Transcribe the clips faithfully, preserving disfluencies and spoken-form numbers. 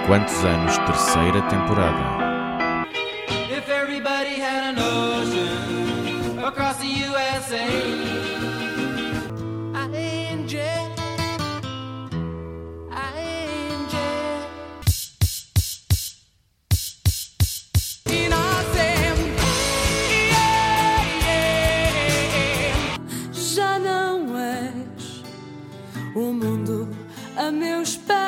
Quantos anos? Terceira temporada. If everybody had an ocean across the U S A, I ain't jet, I ain't jet. E nós yeah, yeah. Já não és o mundo a meus pés.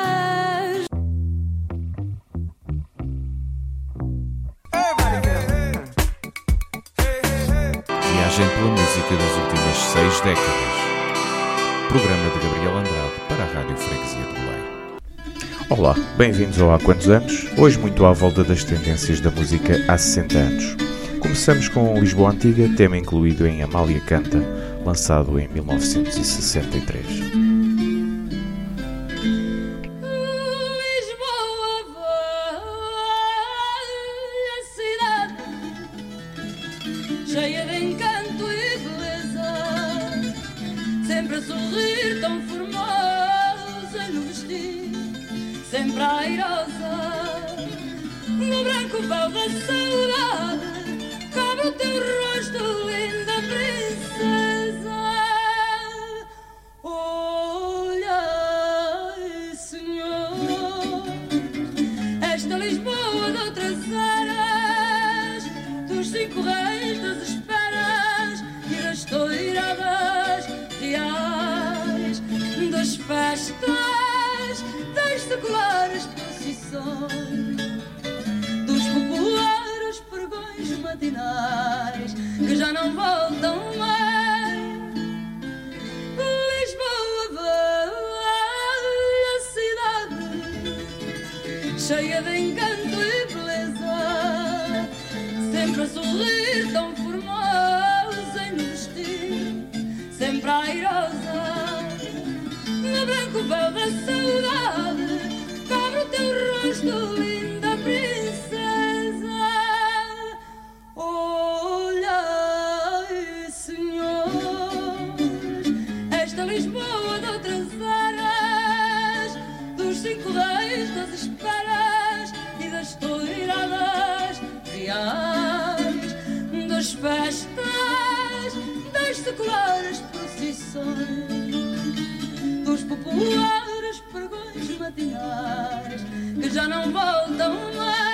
Viagem pela música das últimas seis décadas. Programa de Gabriel Andrade para a Rádio Freguesia de Belém. Olá, bem-vindos ao Há Quantos Anos? Hoje muito à volta das tendências da música há sessenta anos. Começamos com Lisboa Antiga, tema incluído em Amália Canta, lançado em mil novecentos e sessenta e três. Cheia de encanto e beleza, sempre a sorrir tão formosa no vestir, sempre airosa, no branco véu da saudade, cobre o teu rosto, linda princesa. Olha, Senhor, esta Lisboa de outras eras, dos cinco reis das esperas e das toiradas reais, das festas, das seculares procissões, dos populares pregões matinais que já não voltam mais. Lisboa, velha cidade, cheia de encanto e beleza, sempre a sorrir tão formosa e no vestir, sempre airosa, no branco véu da saudade, cobre o teu rosto, linda princesa. Olhai, senhores, esta Lisboa de outras eras, dos cinco reis das esperas e das toiradas reais, das festas, das seculares procissões, dos populares pregões matinais que já não voltam mais.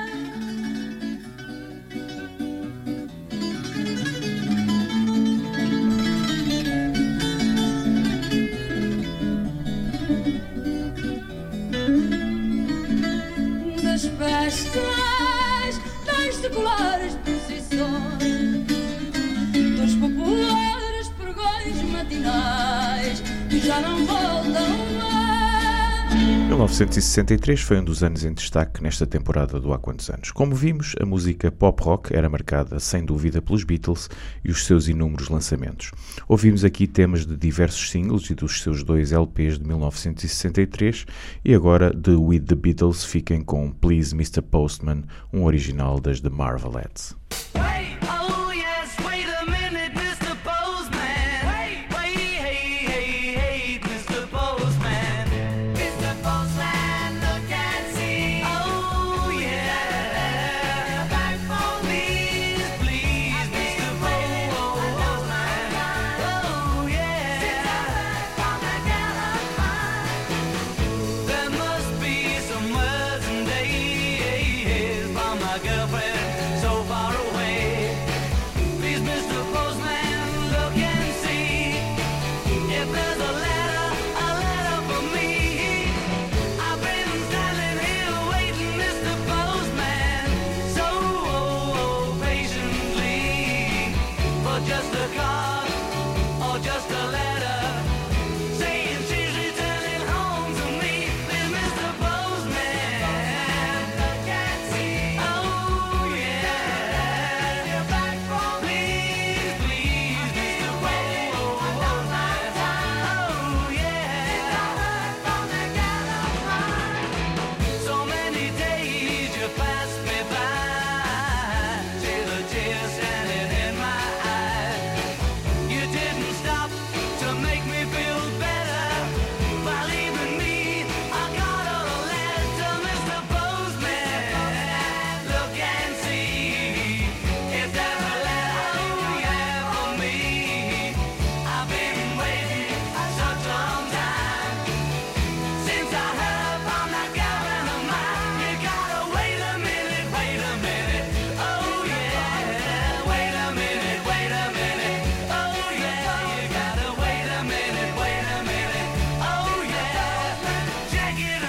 Das festas, das seculares procissões, dos populares pregões matinais que já não voltam mais. mil novecentos e sessenta e três foi um dos anos em destaque nesta temporada do Há Quantos Anos. Como vimos, a música pop-rock era marcada sem dúvida pelos Beatles e os seus inúmeros lançamentos. Ouvimos aqui temas de diversos singles e dos seus dois L Ps de mil novecentos e sessenta e três e agora de With the Beatles fiquem com Please mister Postman, um original das The Marvelettes. My girlfriend so far away.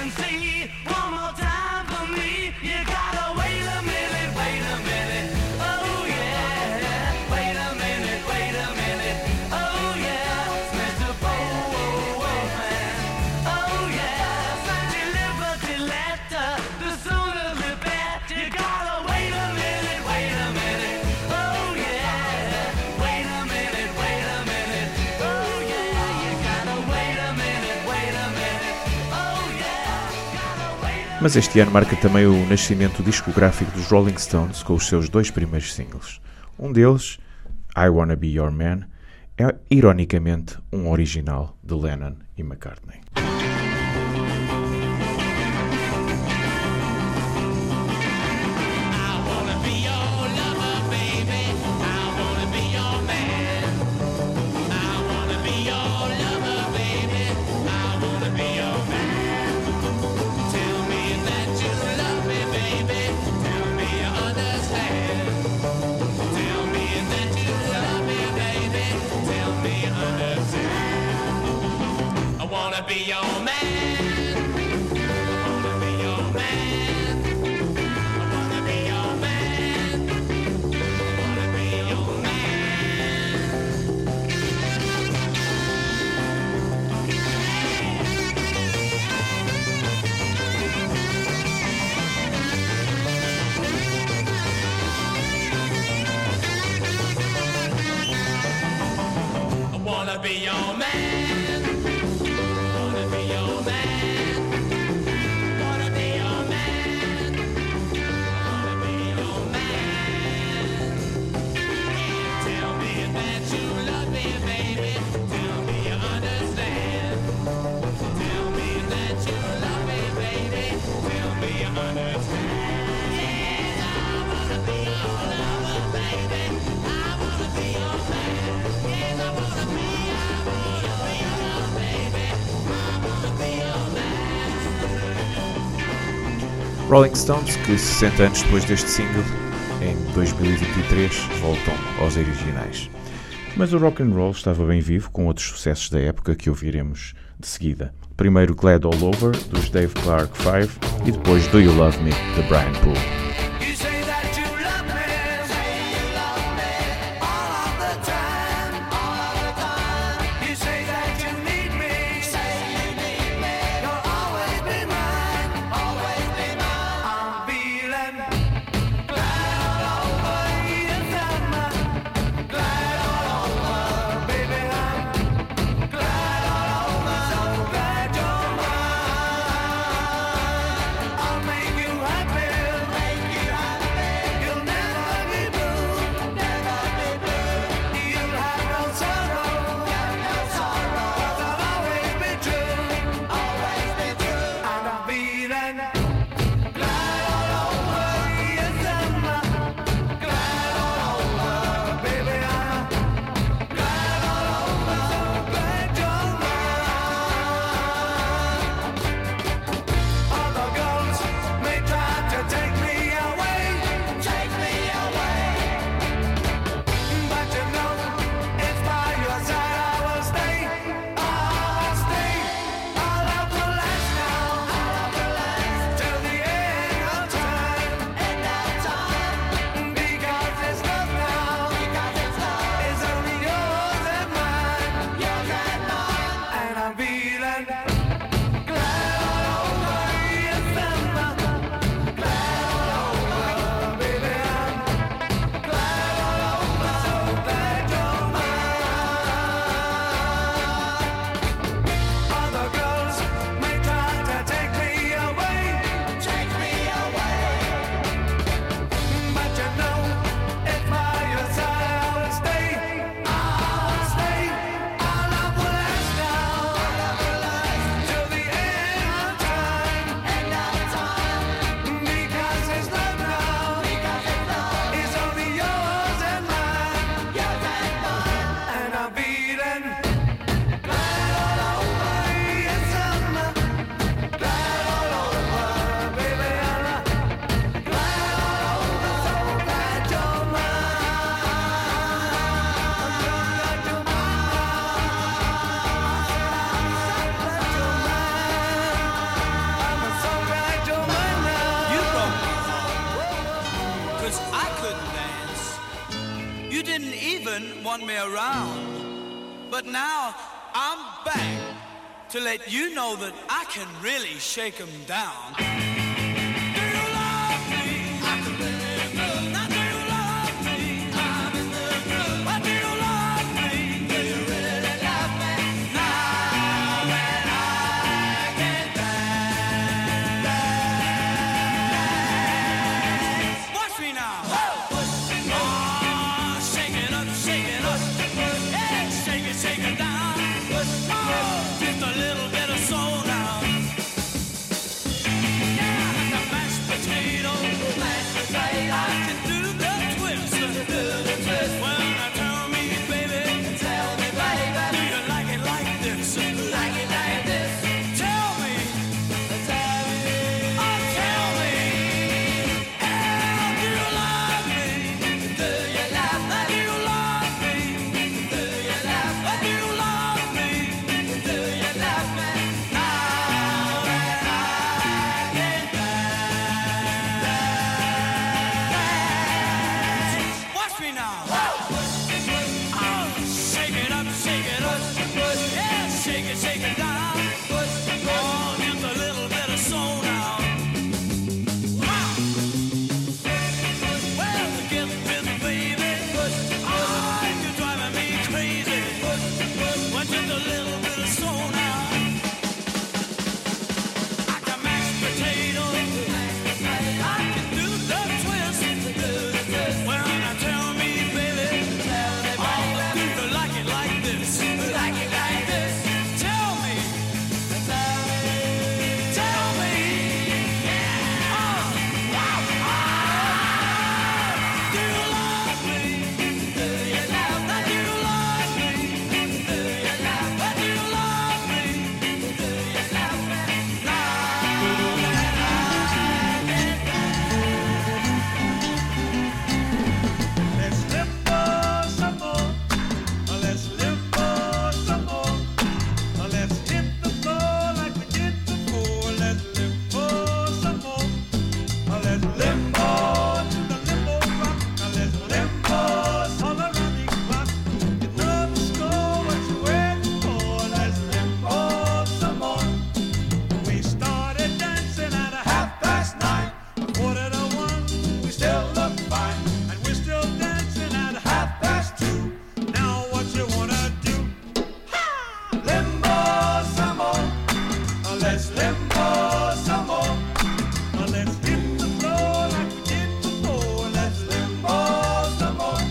and see. One more time for me. You gotta wait a minute, wait a minute. Oh yeah, wait a minute, wait a minute. Oh yeah, Mister Postman. Oh yeah, your liberty letter, the sooner the better. You gotta wait a minute, wait a minute. Oh yeah, wait a minute, wait a minute. Oh yeah, you gotta wait a minute, wait a minute. Oh yeah, gotta wait a minute. Mas este ano marca também o nascimento discográfico dos Rolling Stones com os seus dois primeiros singles. Um deles, I Wanna Be Your Man, é ironicamente um original de Lennon e McCartney. Be your man. I wanna be your man. I wanna be your man. I wanna be your man. I wanna be your man. Rolling Stones, que sessenta anos depois deste single, em dois mil e vinte e três, voltam aos originais. Mas o rock and roll estava bem vivo, com outros sucessos da época que ouviremos de seguida. Primeiro Glad All Over, dos Dave Clark Five, e depois Do You Love Me, de Brian Poole. Make you happy. didn't want me around. But now I'm back to let you know that I can really shake 'em down. Do you love me? I can really do. Now do you love me? I'm in the groove. Why do you love me? Do you really love me? Now that I can dance. Watch me now. Oh, shake it up, shake it up. Yeah, shake it, shake it down. Oh, just a little bit of soul now. Yeah, like a mashed potato. Mashed potato. I can do the twist. Do the twist. Well, now tell me, baby. Tell me, baby. Do you like it like this? Like it like this. Tell me. Tell me. Oh, tell me. Yeah, do you love me? Do you love me? Do you love me? Do you love me? Do you love me? Do you love me? Now that I can dance. Watch me now. Oh, shake it up, shake it up. Yeah, shake it, shake it down. Oh, just a little bit of soul now. Wow. Well, get with me, baby. Oh, you're driving me crazy. Well, just a little bit of soul now. I can mash potatoes. I can do the twist. Well, now tell me, baby. Oh, do you like it like this? Like it like this. Tell me. Tell me. Oh, wow. Do you love me? Do you love me? Do you love me? Do you love me? Do you love me? Do you love me? Now that I can Let's limbo some more. Let's limbo some more. Let's hit the floor like we did before. Let's limbo some more. Let's limbo to the limbo rock. Let's limbo all around the clock. You know the score, what you waiting for? Let's limbo some more. We started dancing at a half past nine, a quarter to one. We still look fine, and we're still dancing at a half past two. Now what you wanna do? Ha! Limbo some more. Uh, Let's limbo some more. Uh, Let's hit the floor like we did before. Let's limbo some more.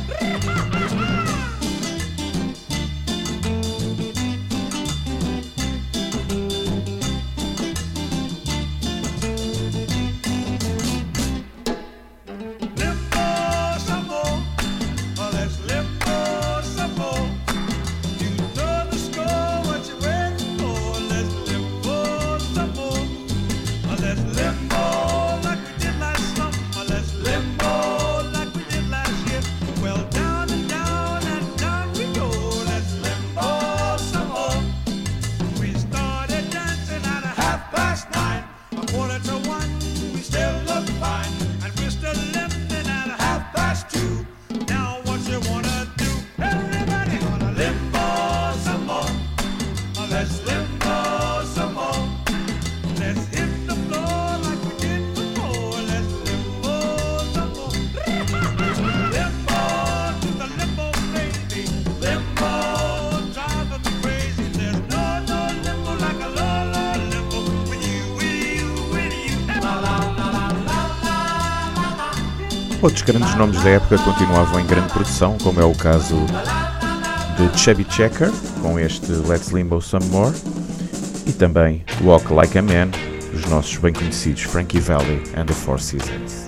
Limbo some more. Uh, Let's limbo some more. You know the score, what you waiting for? Let's limbo some more. Uh, Let's limbo like we did last summer. Uh, Let's limbo like we did last year. Well, down and down and down we go. Let's limbo some more. We started dancing at a half past nine, a quarter to one. We still look fine, and we're still limping at a half past two. Now what you wanna do? Everybody gonna limbo some more. Uh, Let's limbo some more. Let's hit the floor like we did before. Let's limbo some more. Limbo to the limbo, baby. Limbo driving me crazy. There's no no limbo like a low low limbo. With you, with you, with you. La la la la la la la. Outros grandes nomes da época continuavam em grande produção, como é o caso de Chubby Checker, com este Let's Limbo Some More, e também Walk Like a Man, dos nossos bem conhecidos Frankie Valli and the Four Seasons.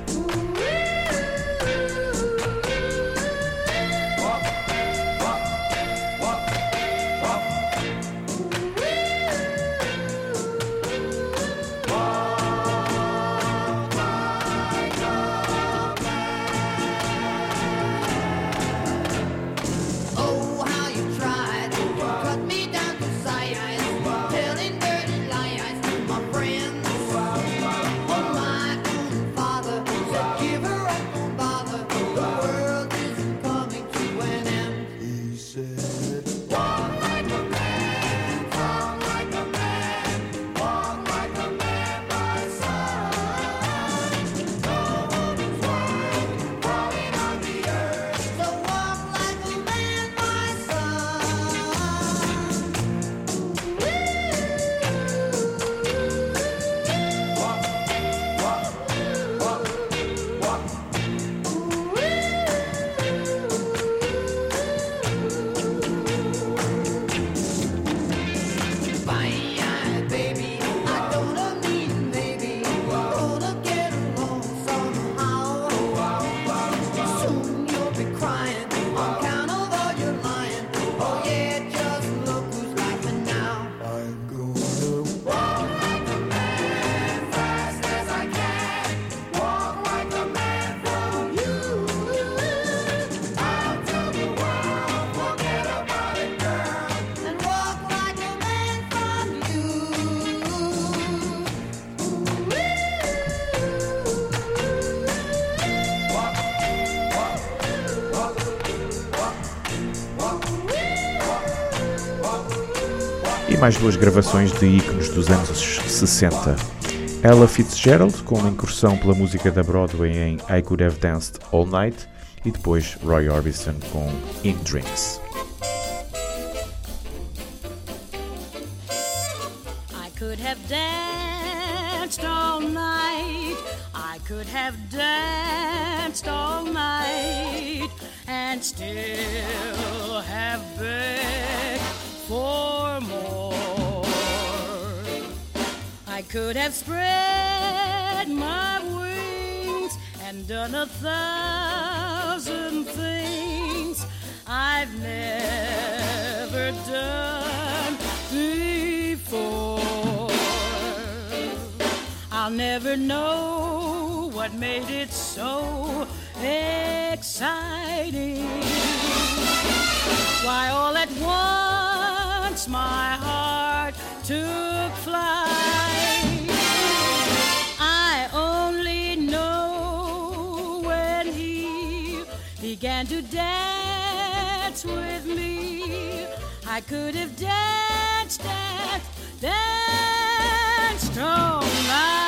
Oh, how you tried to cut me down to size, telling dirty lies to my friends. Oh, my own father mais duas gravações de ícones dos anos sessenta. Ella Fitzgerald, com uma incursão pela música da Broadway em I Could Have Danced All Night, e depois Roy Orbison com In Drinks. I could have danced all night. I could have danced all night and still have begged for more. I could have spread my wings and done a thousand things I've never done before. I'll never know what made it so exciting. Why all at once my heart took flight. I only know when he began to dance with me. I could have danced, danced, danced all night.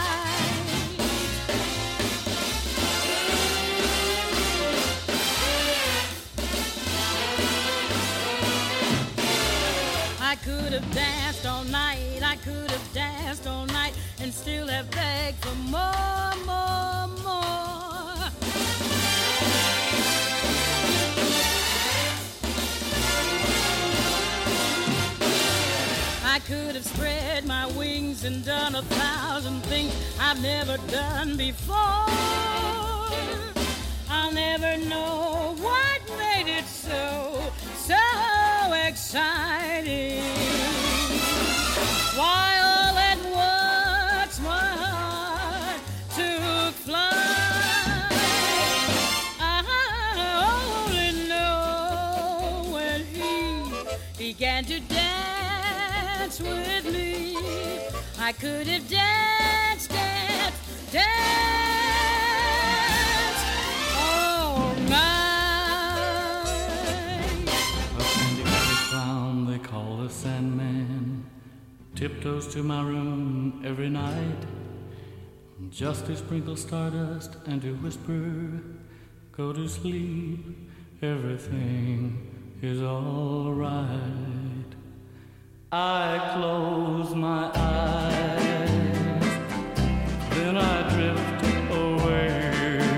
I could have danced all night, I could have danced all night and still have begged for more, more, more. I could have spread my wings and done a thousand things I've never done before. I'll never know what made it so, so exciting. Why all at once my heart took flight. I only know when he began to dance with me. I could have danced, danced, danced all night. A candy-coated clown they call the Sandman tiptoes to my room every night, just to sprinkle stardust and to whisper, go to sleep, everything is all right. I close my eyes, then I drift away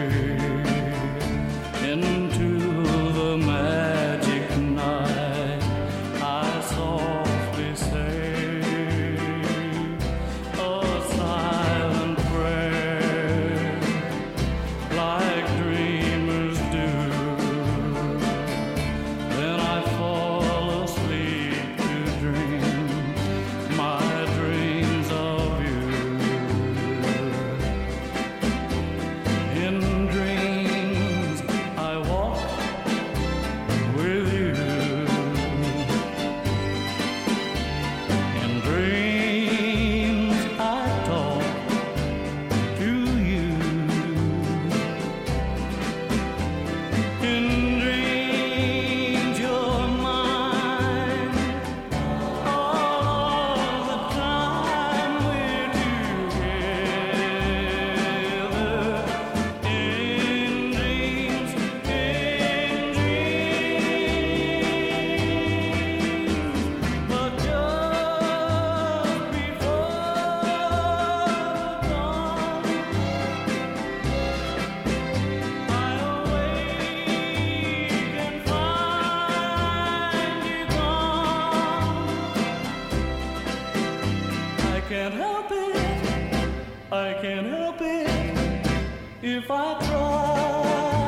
into the magic night. I softly say a silent prayer, like dreamers do. Then I fall asleep to dream my dreams of you. In dreams I walk with you. In dreams I talk to you. In dreams you're mine all the time we're together. In dreams, in dreams, but just before dawn, I awake and find you gone. I can't help it, I can't help it if I try.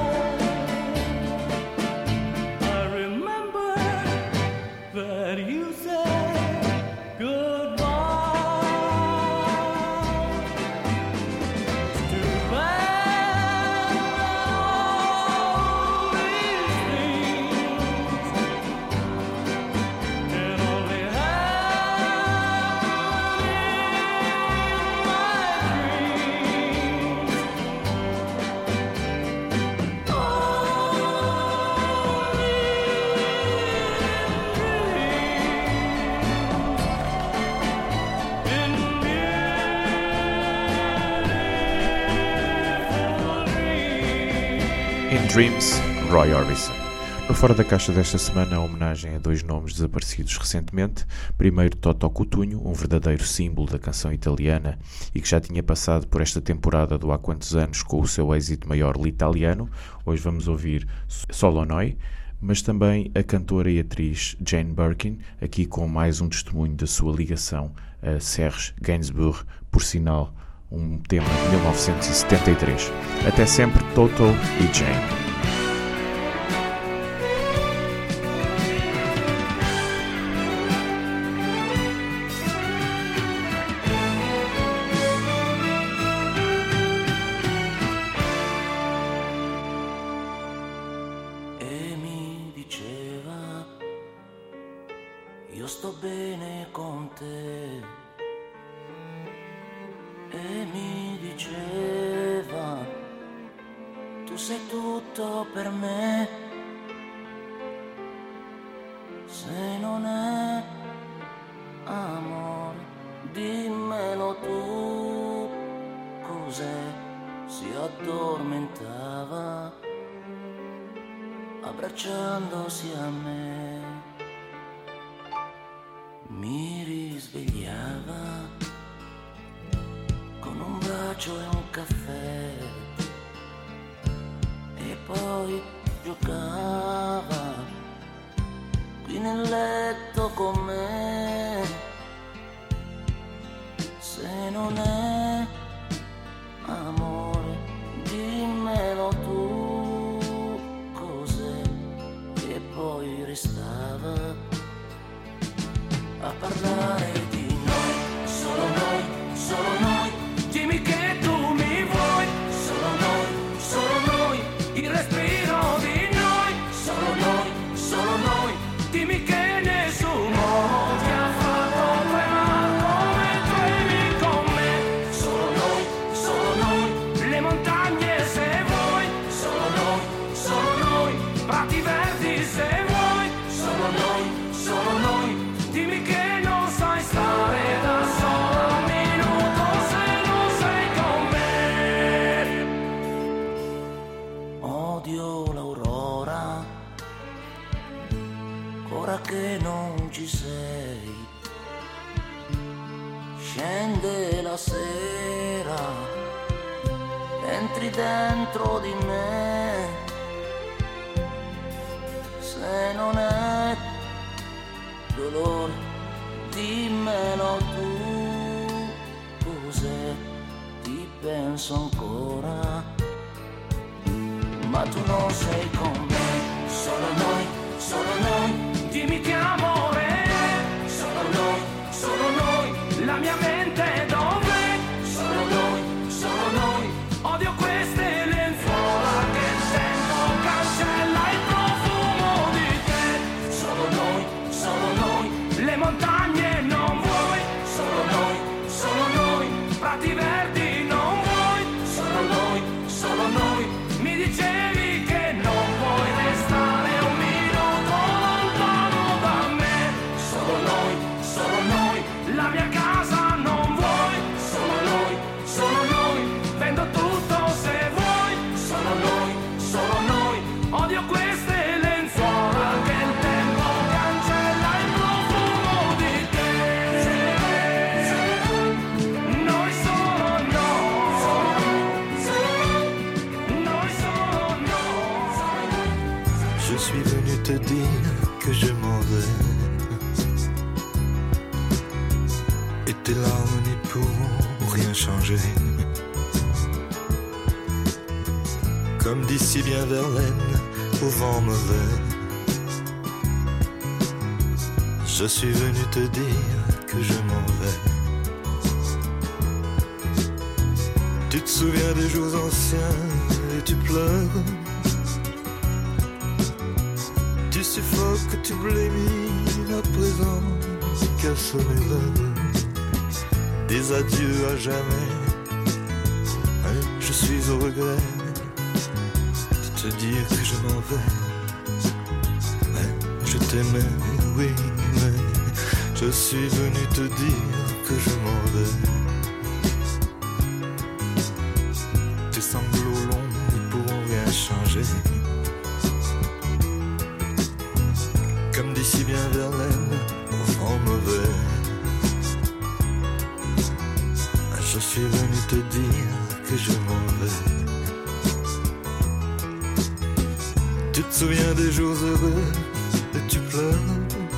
I remember that you said goodbye. It's too bad all these things can only happen in my dreams. In Dreams, Roy Orbison. No Fora da Caixa desta semana, a homenagem a dois nomes desaparecidos recentemente. Primeiro, Toto Cutugno, um verdadeiro símbolo da canção italiana e que já tinha passado por esta temporada do Há Quantos Anos com o seu êxito maior L'Italiano. Hoje vamos ouvir Solo Noi, mas também a cantora e atriz Jane Birkin, aqui com mais um testemunho da sua ligação a Serge Gainsbourg, por sinal, um tema de mil novecentos e setenta e três. Até sempre, Toto e Jane. E mi diceva, io sto bene con te. E mi diceva, tu sei tutto per me. Se non è amore, dimmelo tu. Cos'è? Si addormentava abbracciandosi a me. Mi risvegliava con un bacio e un caffè e poi giocava qui nel letto con me. Se non è amore, dimmelo tu. Cos'è? E poi restava a parlare di noi, solo noi, solo noi. Dimmi che tu mi vuoi, solo noi, solo noi, il respiro di noi, solo noi, solo noi. Dimmi che nessuno ti ha fatto tremare come tremi con me. Solo noi, solo noi, le montagne se vuoi, solo noi, solo noi, prati verdi se vuoi, solo noi, solo noi. Dimmi che non sai stare da sola un minuto se non sei con me. Odio l'aurora, ora che non ci sei. Scende la sera, entri dentro di me. Se non è dolore, dimmelo tu. Cos'è? Ti penso ancora, ma tu non sei con me. Solo noi, solo noi, dimmi che amore è. Solo noi, solo noi, la mia mente dov'è? Solo noi, solo noi, odio queste lenzuola che il tempo cancella il profumo di te. Solo noi, solo noi, le montagne non vuoi, solo noi, solo noi, prati verdi non vuoi, solo noi, solo noi. Mi dicevi che non puoi restare un minuto lontano da me. Solo noi, solo noi, la mia casa non vuoi, solo noi, solo noi, vendo tutto se vuoi, solo noi, solo noi, odio queste lenzuola che il tempo cancella il profumo di te. Noi solo noi, noi solo noi. Je suis venu te dire que je m'en vais, et tes larmes n'y pourront rien changer. Comme dit si bien Verlaine au vent mauvais, je suis venu te dire que je m'en vais. Tu te souviens des jours anciens et tu pleures. Tu suffoques, tu blémis à présent, quels sont mes rêves, des adieux à jamais. Hein, je suis au regret de te dire que je m'en vais. Hein, je t'aimais, oui, mais je suis venu te dire que je m'en vais. Tes sanglots longs ne pourront rien changer. changer. Comme dit si bien Verlaine, au vent mauvais, je suis venu te dire que je m'en vais. Tu te souviens des jours heureux et tu pleures.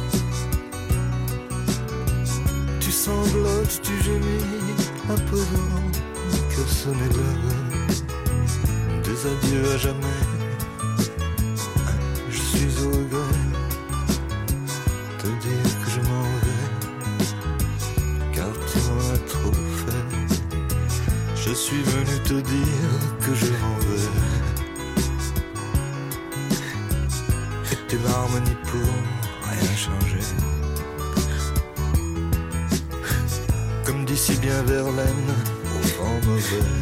Tu sanglotes, tu gémis à présent que sonnait l'heure des adieux à jamais. Je suis au regret te dire que je m'en vais, car tu m'en as trop fait. Je suis venu te dire que je m'en vais. Tes larmes n'y pourront rien changer. Comme dit si bien Verlaine, au vent mauvais,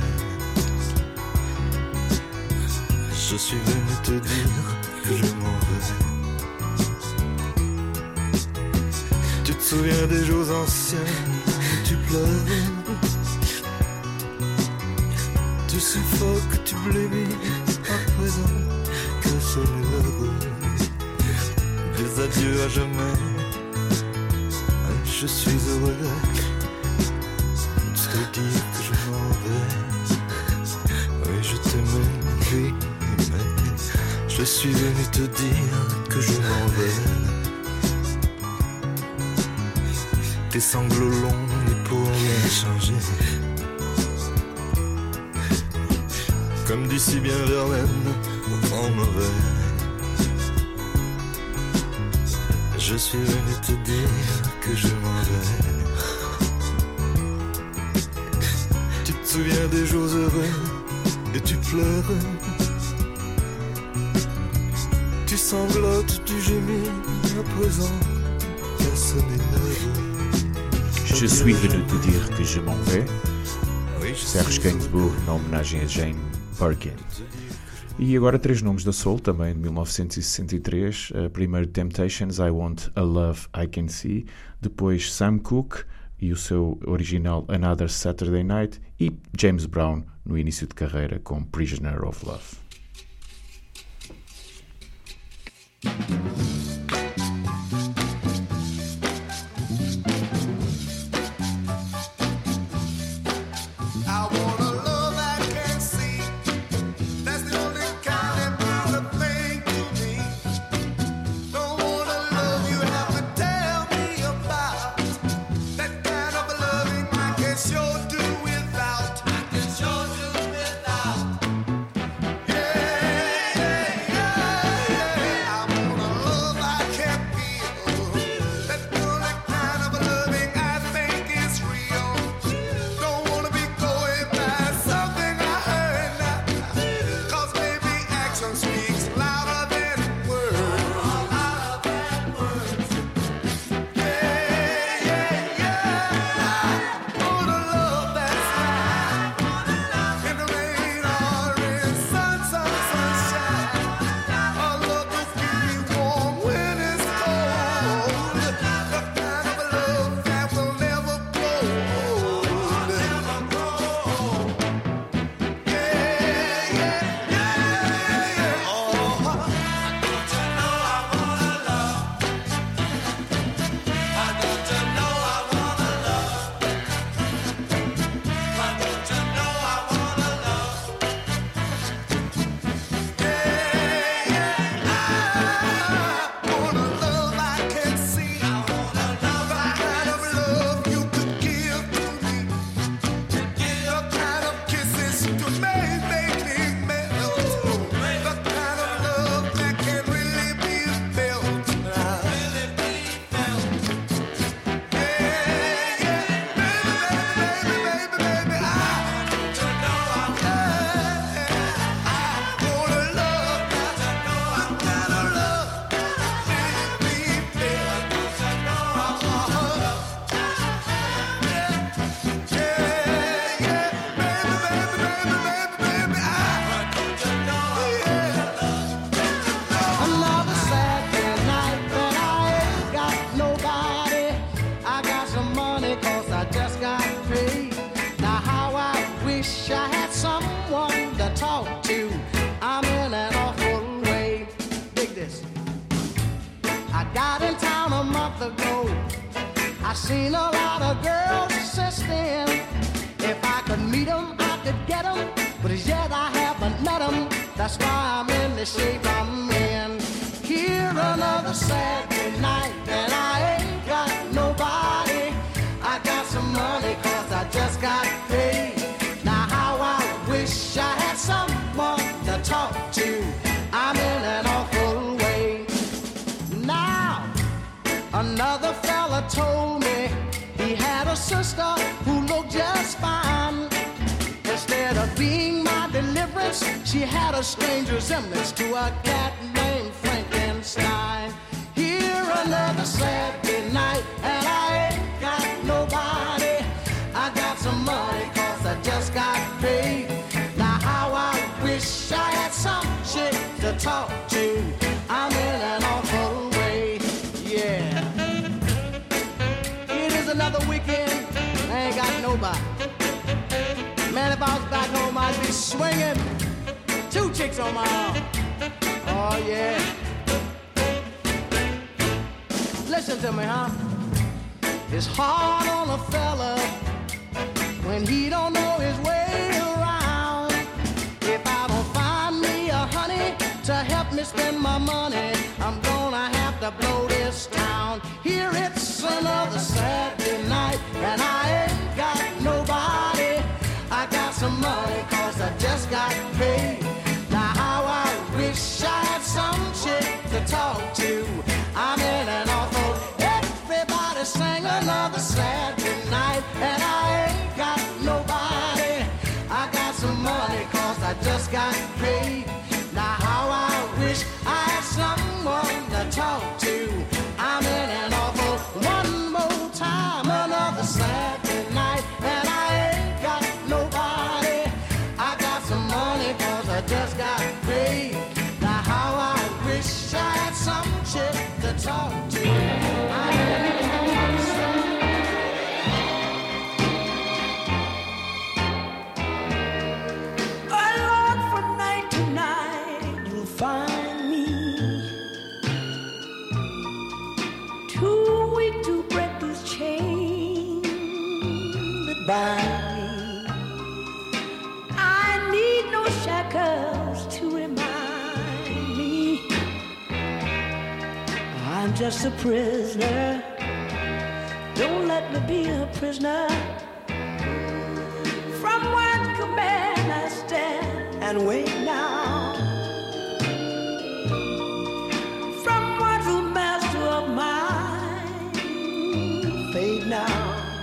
je suis venu te dire que je m'en vais. Tu te souviens des jours anciens, tu pleures, tu suffoques, tu blêmis, à présent que sonne l'heure des adieux à jamais. Je suis heureux de te dire que je m'en vais. Oui, je t'aimais, oui, mais je suis venu te dire que je m'en vais. Tes sanglots longs n'y pourront rien changer. Comme dit si bien Verlaine, au vent mauvais, je suis venu te dire que je m'en vais. Tu te souviens des jours heureux et tu pleures. Tu sanglotes, tu gémis, à présent qu'à sonner l'heure. Je suis venu te dire que je m'en vais. Serge Gainsbourg, na homenagem a Jane Birkin. E agora três nomes da soul, também de mil novecentos e sessenta e três. Uh, primeiro Temptations, I Want a Love I Can See. Depois Sam Cooke e o seu original Another Saturday Night. E James Brown no início de carreira com Prisoner of Love. wish I had someone to talk to. I'm in an awful got in town a month ago. I seen a lot of girls since then. If I could meet them, I could get them, but as yet I haven't met them. That's why I'm in the shape I'm in. Here another Saturday night, and I ain't got nobody. I got some money 'cause I just got paid. Now how I wish I had someone to talk to. I'm in an awful way. Now another fella told me he had a sister who looked just fine. Instead of being my deliverance, she had a strange resemblance to a cat named Frankenstein. Here another Saturday night, and I ain't got nobody. I got some money 'cause I just got paid. Now how I wish I had some shit to talk to. I'm in an awful way, yeah. It is another weekend, I ain't got nobody. Man, if I was back home, I'd be swinging two chicks on my arm. Oh, yeah. Listen to me, huh? It's hard on a fella when he don't know his way around. If I don't find me a honey to help me spend my money, I'm gonna have to blow this town. Here it's another Saturday night, and I ain't got nobody. I got some money 'cause I just got paid. Now how I wish I had some shit to talk to. I'm in an awful. Everybody sang another Saturday night, and I ain't got nobody. I got some money 'cause I just got paid. Now how I wish I had someone to talk to. I'm in an awful. One more time, another Saturday night, and I ain't got nobody. I got some money 'cause I just got paid. Now how I wish I had some shit to talk to. I'm in an Alone from night to night, you'll find me too weak to break this chain that bind me. I need no shackles to remind me I'm just a prisoner. Don't let me be a prisoner. From one command I stand and wait now. From one true master of mine, fade now.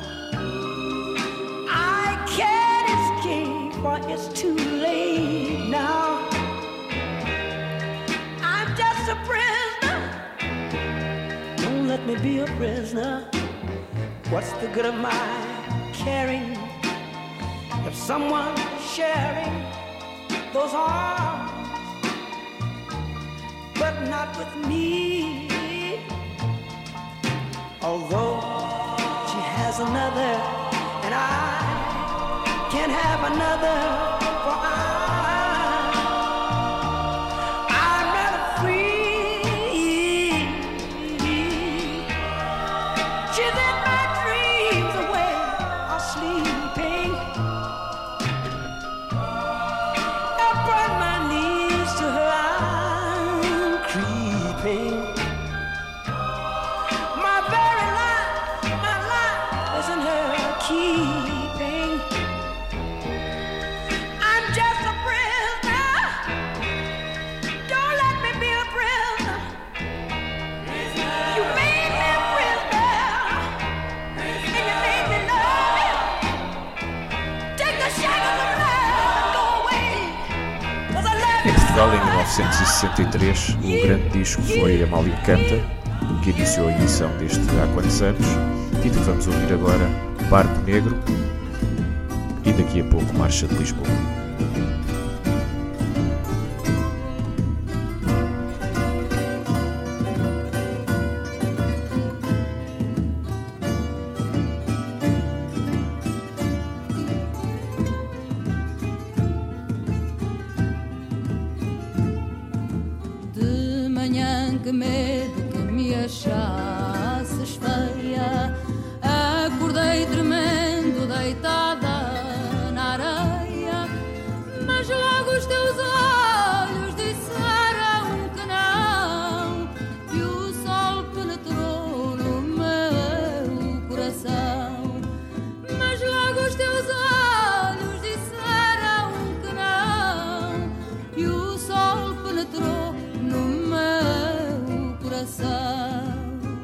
I can't escape, for it's too late now. I'm just a prisoner. Don't let me be a prisoner. What's the good of my caring if someone's sharing those arms, but not with me? Although she has another, and I can't have another, for I, I'm not free. She's in my dreams away or sleeping. I brought my knees to her, I'm creeping. My very life, my life is in her keeping. I'm just a prisoner. Don't let me be a prisoner. You made me a prisoner, and you made me love you. Take the shackles of love and go away, 'cause I love Em you. Portugal, em mil novecentos e sessenta e três, o grande disco foi Amália Canta, que iniciou a emissão deste Há Quantos Anos, e de que vamos ouvir agora Barco Negro e daqui a pouco Marcha de Lisboa. De manhã que medo, que me achasses feia. Acordei tremendo, deitada na areia, mas logo os teus olhos disseram que não, e o sol penetrou no meu coração. Mas logo os teus olhos disseram que não, e o sol penetrou no meu coração.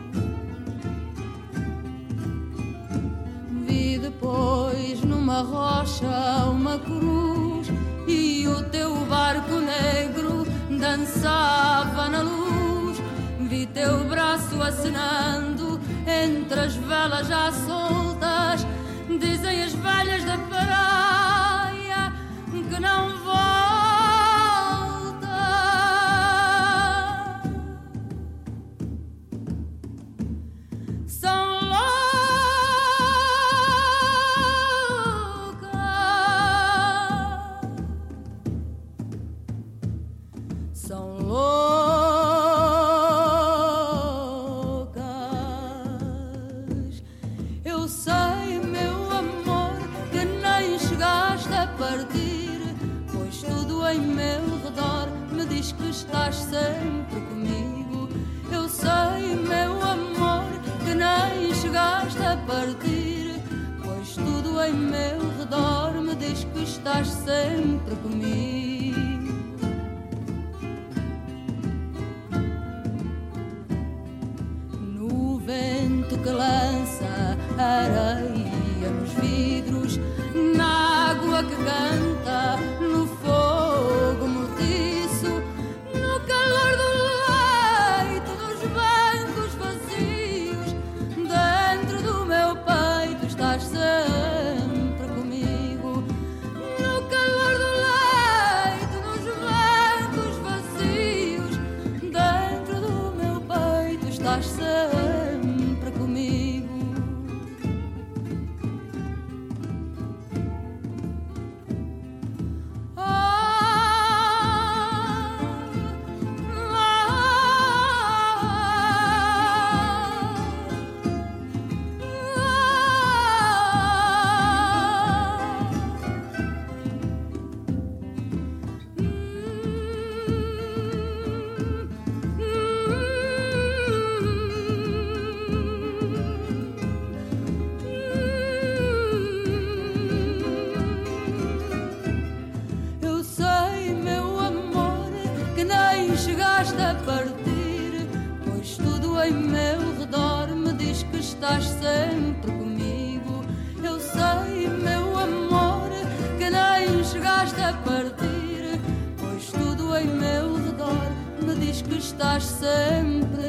Vi depois numa rocha uma cruz, e o teu barco negro dançava na luz. Vi teu braço acenando entre as velas já soltas. Dizem as velhas da praia que não volta. São loucas, são loucas. Eu sei, meu amor, que nem chegaste a partir, pois tudo em meu redor me diz que estás sempre comigo. Eu sei, meu amor, que nem chegaste a partir, pois tudo em meu redor me diz que estás sempre comigo. No vento que lança areia nos vidros, na água que canta, no fogo mortiço, no calor do leito, dos bancos vazios, dentro do meu peito estás sempre comigo. No calor do leito, nos bancos vazios, dentro do meu peito estás sempre comigo. Eu sei, meu amor, que nem chegaste a partir, pois tudo em meu redor me diz que estás sempre comigo. Eu sei, meu amor, que nem chegaste a partir, pois tudo em meu redor me diz que estás sempre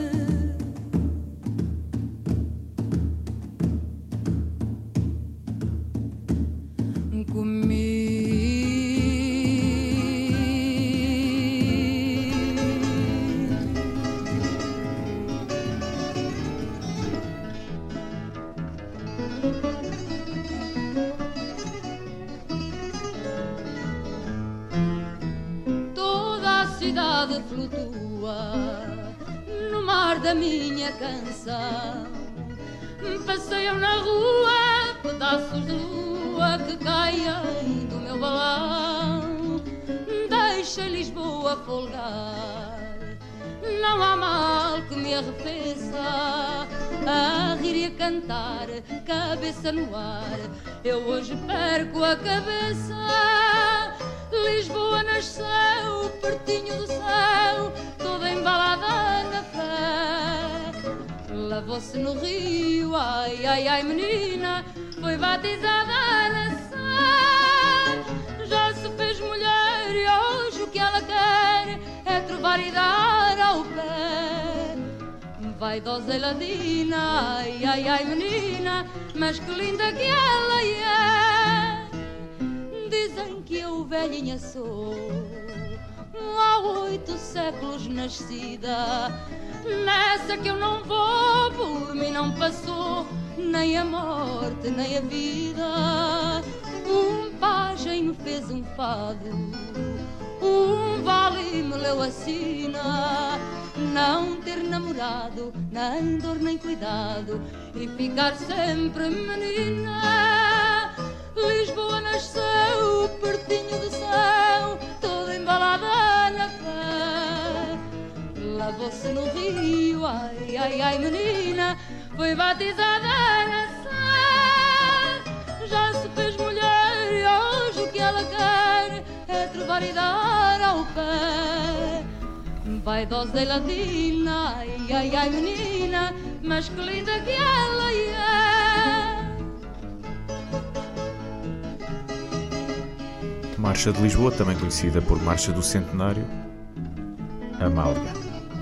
toda a cidade flutua no mar da minha canção. Passeiam na rua pedaços de lua que caem do meu balão. Deixa Lisboa folgar, não há mal que me arrefeça. A rir e a cantar, cabeça no ar, eu hoje perco a cabeça. Lisboa nasceu pertinho do céu, toda embalada na fé. Lavou-se no rio, ai, ai, ai, menina, foi batizada na Sé. Já se fez mulher e hoje o que ela quer é trovar e dar ao pé. Vaidosa e ladina, ai, ai, ai, menina, mas que linda que ela é. Dizem que eu velhinha sou, há oito séculos nascida. Nessa que eu não vou, por mim não passou nem a morte nem a vida. Um pajem me fez um fado, um vale me leu a sina, não ter namorado, nem dor nem cuidado, e ficar sempre menina. Lisboa nasceu pertinho do céu, toda embalada na fé. Lavou-se no rio, ai, ai, ai, menina, foi batizada na sé. Já se fez mulher e hoje o que ela quer é trovar e dar ao pé. Vaidosa e ladina, ai, ai, ai, menina, mas que linda que ela é. Marcha de Lisboa, também conhecida por Marcha do Centenário, Amália.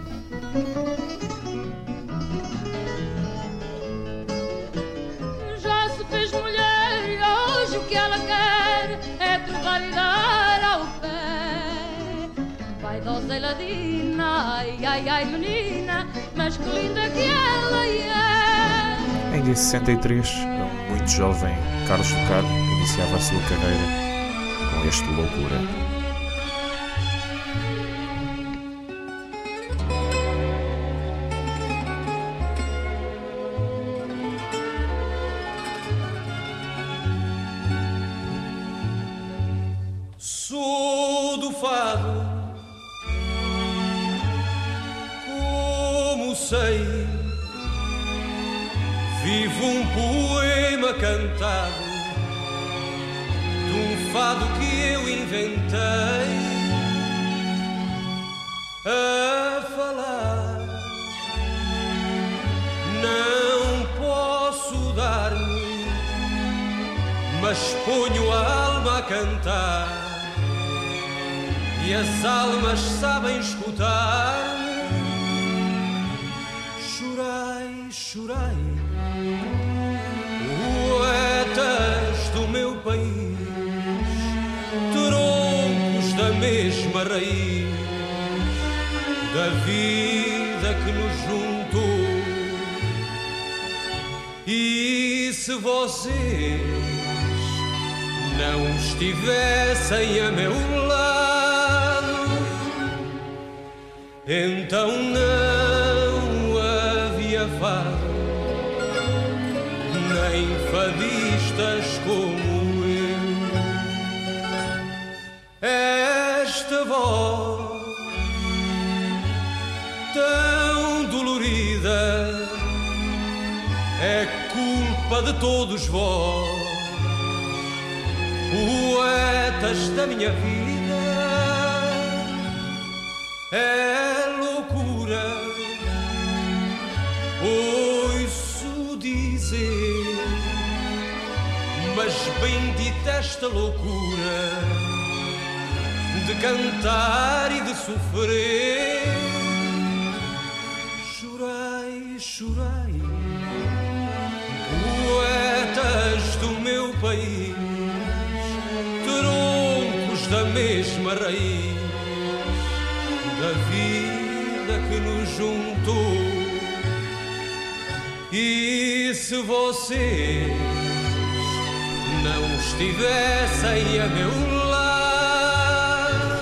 Já se fez mulher e hoje o que ela quer é trovar e dar ao pé. Vaidosa e ladina, ai, ai, ai, menina, mas que linda que ela é. Em sessenta e três, um muito jovem Carlos do Carmo iniciava a sua carreira com este Loucura. Sou do fado, como sei, vivo um poema cantado, de um fado que eu inventei, a falar. Não posso dar-me, mas ponho a alma a cantar, e as almas sabem escutar-me. Chorai, chorai, poetas do meu país, troncos da mesma raiz, da vida que nos juntou. E se vocês não estivessem a meu lado, então não havia fado, nem fadistas como eu. Esta voz tão dolorida é culpa de todos vós, poetas da minha vida. É loucura, ouço dizer, mas bendita esta loucura de cantar e de sofrer. Chorai, chorai, poetas do meu país, troncos da mesma raiz, da vida que nos juntou. E se vocês não estivessem a meu lado,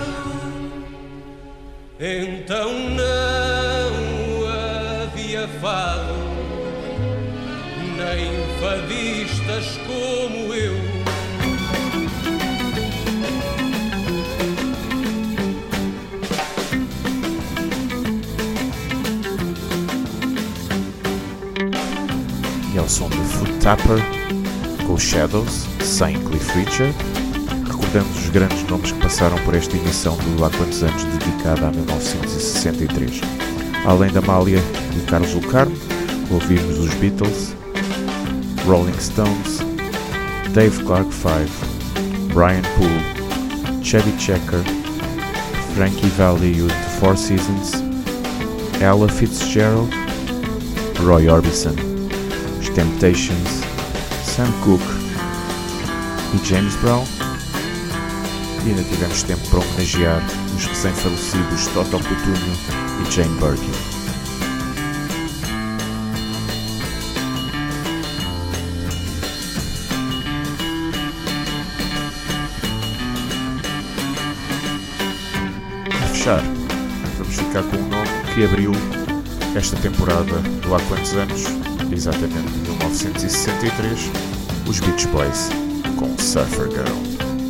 então não havia fado, nem fadistas como eu. E ao som de Foot Tapper, com Shadows, sem Cliff Richard, recordamos os grandes nomes que passaram por esta emissão do Há Quantos Anos, dedicada a mil novecentos e sessenta e três. Além da Amália e Carlos do Carmo, ouvimos os Beatles, Rolling Stones, Dave Clark Five, Brian Poole, Chevy Checker, Frankie Valli e The Four Seasons, Ella Fitzgerald, Roy Orbison, os Temptations, Sam Cooke e James Brown. E ainda tivemos tempo para homenagear os recém-falecidos Toto Cutugno e Jane Birkin. fechar, vamos ficar com um nome que abriu esta temporada do Há Quantos Anos, exatamente em mil novecentos e sessenta e três, os Beach Boys com Surfer Girl.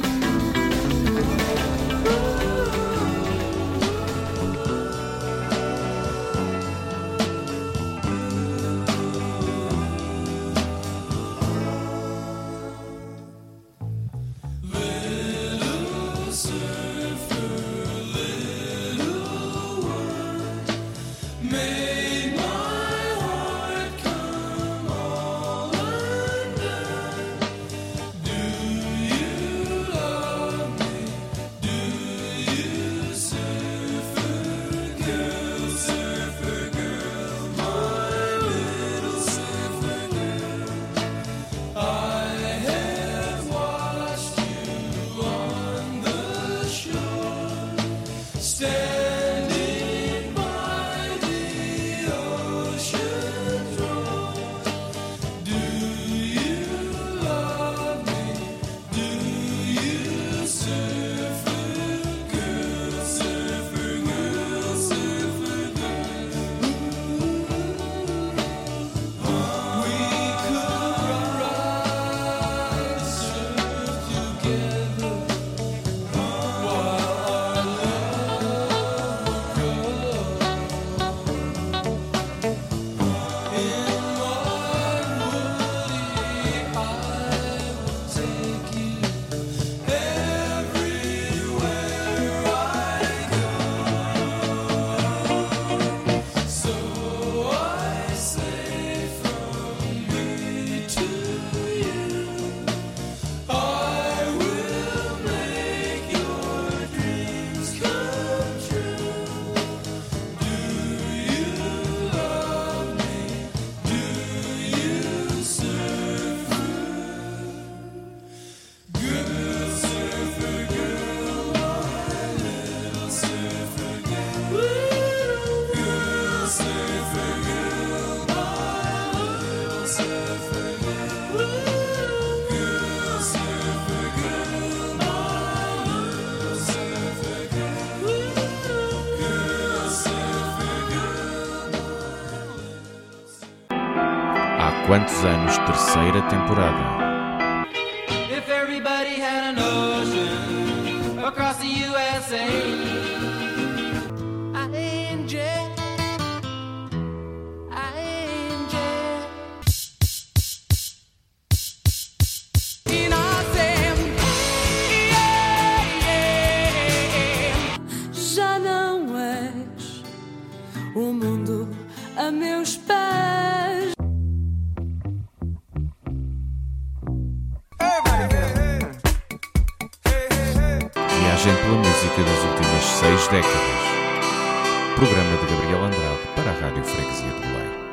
Quantos Anos, terceira temporada. If everybody had an ocean across the U S A, I ain't jet, I ain't jet. E nós Já não és o mundo a meus pés. Viagem pela música das últimas seis décadas. Programa de Gabriel Andrade para a Rádio Freguesia de Belém.